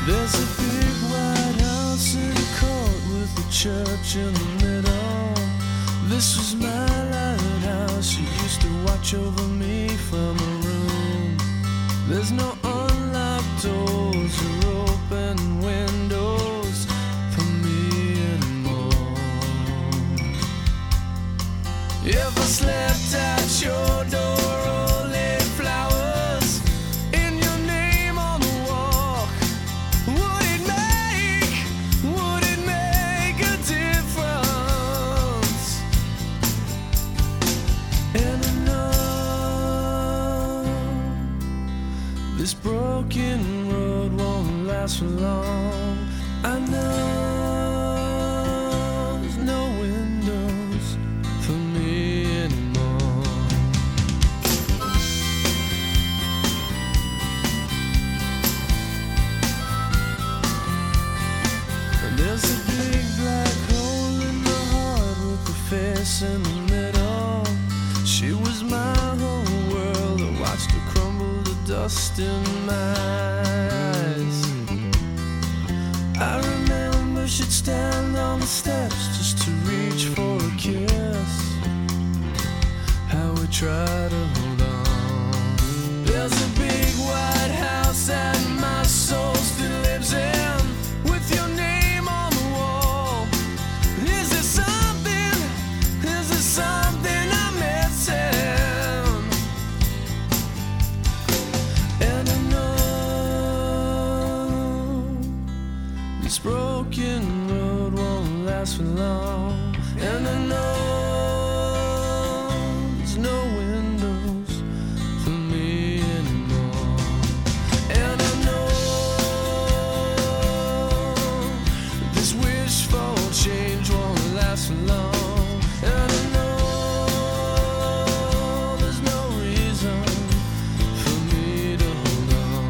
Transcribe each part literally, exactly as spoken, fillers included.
There's a big white house in a court with a church in the middle. This was my lighthouse. She used to watch over me from a room. There's no unlocked doors or open windows for me anymore. If I slept at your door or laid flowers in your name on the walk, would it make, would it make a difference? And I know this broken road won't last for long. I know there's no windows for me anymore. And there's a big black hole in my heart with a face in the middle. She was my whole world. I watched her crumble to dust in my eyes. I remember she'd stand on the steps just to reach for a kiss. How we tried to hold on. There's a big white house that my soul still lives in, with your name on the wall. Is there something, is there something I'm missing? And I know this broken road won't last for long. And I know there's no windows for me anymore. And I know this wish for change won't last for long. And I know there's no reason for me to hold on.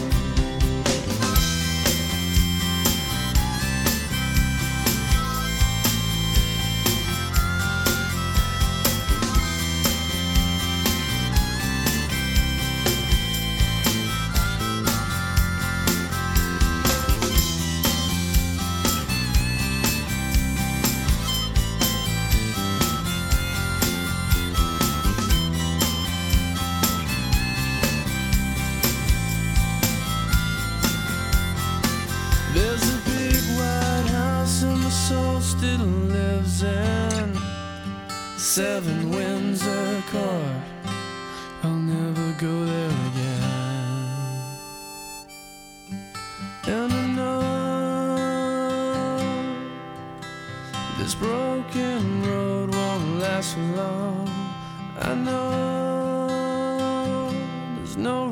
There's a big white house and my soul still lives in Seven Windsor Court. I'll never go there again. And I know this broken road won't last for long. I know there's no